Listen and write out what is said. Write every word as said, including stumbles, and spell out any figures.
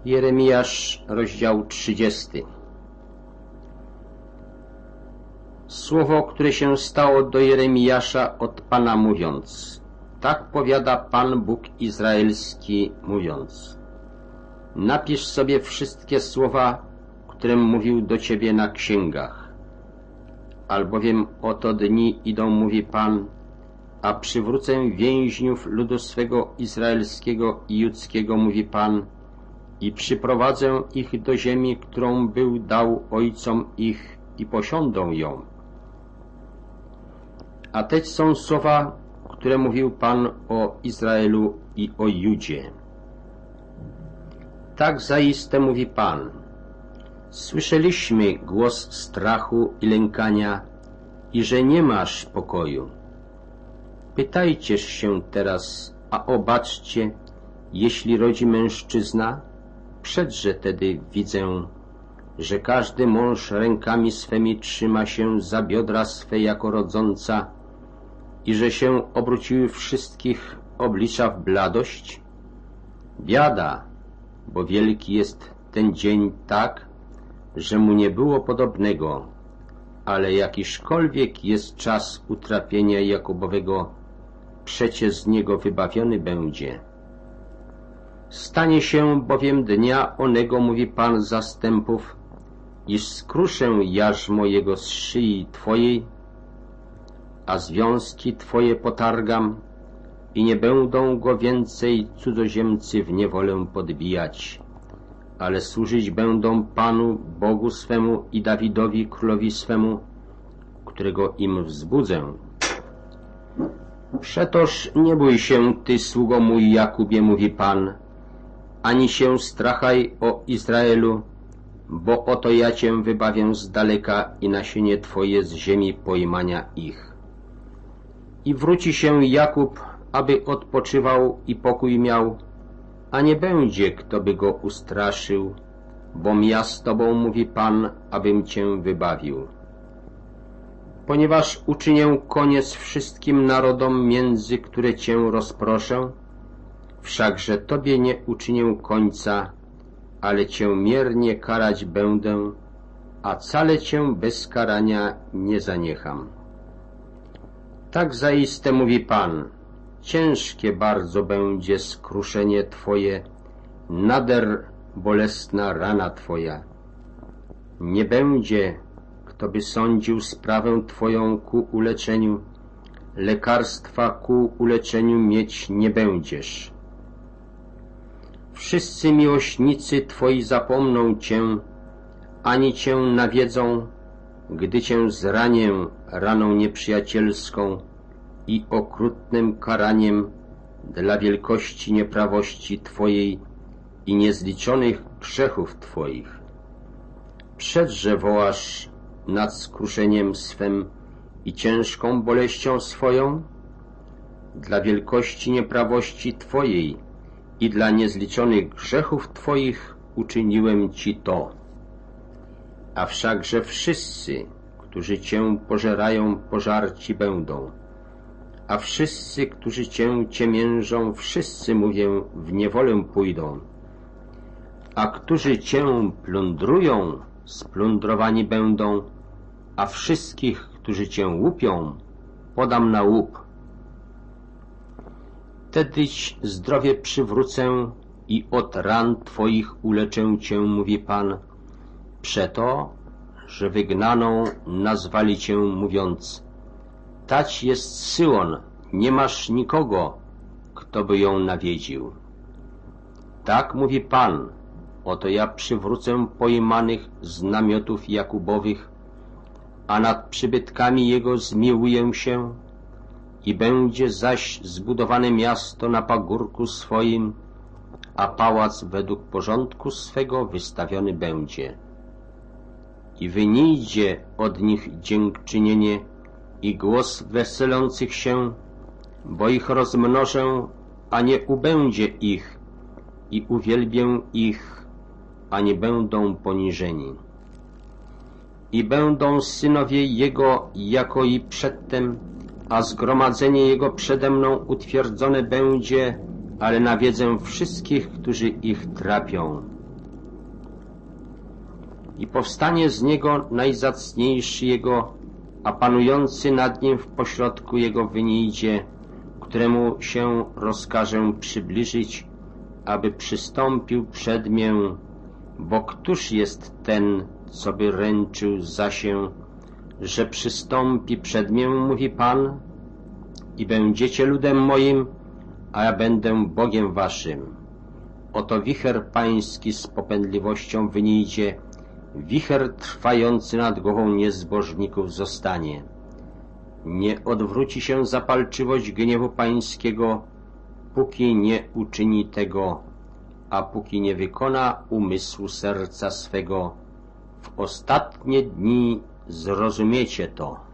Jeremiasz, rozdział trzydziesty. Słowo, które się stało do Jeremiasza od Pana mówiąc: tak powiada Pan Bóg Izraelski, mówiąc: napisz sobie wszystkie słowa, którym mówił do ciebie na księgach. Albowiem oto dni idą, mówi Pan, a przywrócę więźniów ludu swego izraelskiego i judzkiego, mówi Pan, i przyprowadzę ich do ziemi, którą był dał ojcom ich, i posiądą ją. A te są słowa, które mówił Pan o Izraelu i o Judzie. Tak zaiste mówi Pan: słyszeliśmy głos strachu i lękania, i że nie masz pokoju. Pytajcież się teraz, a obaczcie, jeśli rodzi mężczyzna, przedże tedy widzę, że każdy mąż rękami swemi trzyma się za biodra swe jako rodząca, i że się obróciły wszystkich oblicza w bladość? Biada, bo wielki jest ten dzień tak, że mu nie było podobnego, ale jakiżkolwiek jest czas utrapienia Jakubowego, przecie z niego wybawiony będzie. Stanie się bowiem dnia onego, mówi Pan zastępów, iż skruszę jarzmo jego z szyi twojej, a związki twoje potargam, i nie będą go więcej cudzoziemcy w niewolę podbijać, ale służyć będą Panu, Bogu swemu, i Dawidowi, królowi swemu, którego im wzbudzę. Przetoż nie bój się, ty, sługo mój Jakubie, mówi Pan, ani się strachaj, o Izraelu, bo oto ja cię wybawię z daleka i nasienie twoje z ziemi pojmania ich. I wróci się Jakub, aby odpoczywał i pokój miał, a nie będzie, kto by go ustraszył, bom ja z tobą, mówi Pan, abym cię wybawił. Ponieważ uczynię koniec wszystkim narodom, między które cię rozproszę, wszakże tobie nie uczynię końca, ale cię miernie karać będę, a wcale cię bez karania nie zaniecham. Tak zaiste mówi Pan: ciężkie bardzo będzie skruszenie twoje, nader bolesna rana twoja. Nie będzie, kto by sądził sprawę twoją ku uleczeniu, lekarstwa ku uleczeniu mieć nie będziesz. Wszyscy miłośnicy twoi zapomną cię, ani cię nawiedzą, gdy cię zranię raną nieprzyjacielską i okrutnym karaniem dla wielkości nieprawości twojej i niezliczonych grzechów twoich. Przedże wołasz nad skruszeniem swem i ciężką boleścią swoją? Dla wielkości nieprawości twojej i dla niezliczonych grzechów twoich uczyniłem ci to. A wszakże wszyscy, którzy cię pożerają, pożarci będą, a wszyscy, którzy cię ciemiężą, wszyscy, mówię, w niewolę pójdą, a którzy cię plądrują, splądrowani będą, a wszystkich, którzy cię łupią, podam na łup. Wtedyś zdrowie przywrócę i od ran twoich uleczę cię, mówi Pan, przeto, że wygnaną nazwali cię, mówiąc: tać jest Syłon, nie masz nikogo, kto by ją nawiedził. Tak mówi Pan: oto ja przywrócę pojmanych z namiotów Jakubowych, a nad przybytkami jego zmiłuję się, i będzie zaś zbudowane miasto na pagórku swoim, a pałac według porządku swego wystawiony będzie. I wynijdzie od nich dziękczynienie i głos weselących się, bo ich rozmnożę, a nie ubędzie ich, i uwielbię ich, a nie będą poniżeni. I będą synowie Jego jako i przedtem, a zgromadzenie Jego przede mną utwierdzone będzie, ale nawiedzę wszystkich, którzy ich trapią. i powstanie z niego najzacniejszy jego, a panujący nad nim w pośrodku jego wynidzie, któremu się rozkażę przybliżyć, aby przystąpił przed mię, bo któż jest ten, co by ręczył za się, że przystąpi przed mię, mówi Pan, i będziecie ludem moim, a ja będę Bogiem waszym. Oto wicher pański z popędliwością wynidzie, wicher trwający nad głową niezbożników zostanie. Nie odwróci się zapalczywość gniewu pańskiego, póki nie uczyni tego, a póki nie wykona umysłu serca swego. W ostatnie dni zrozumiecie to.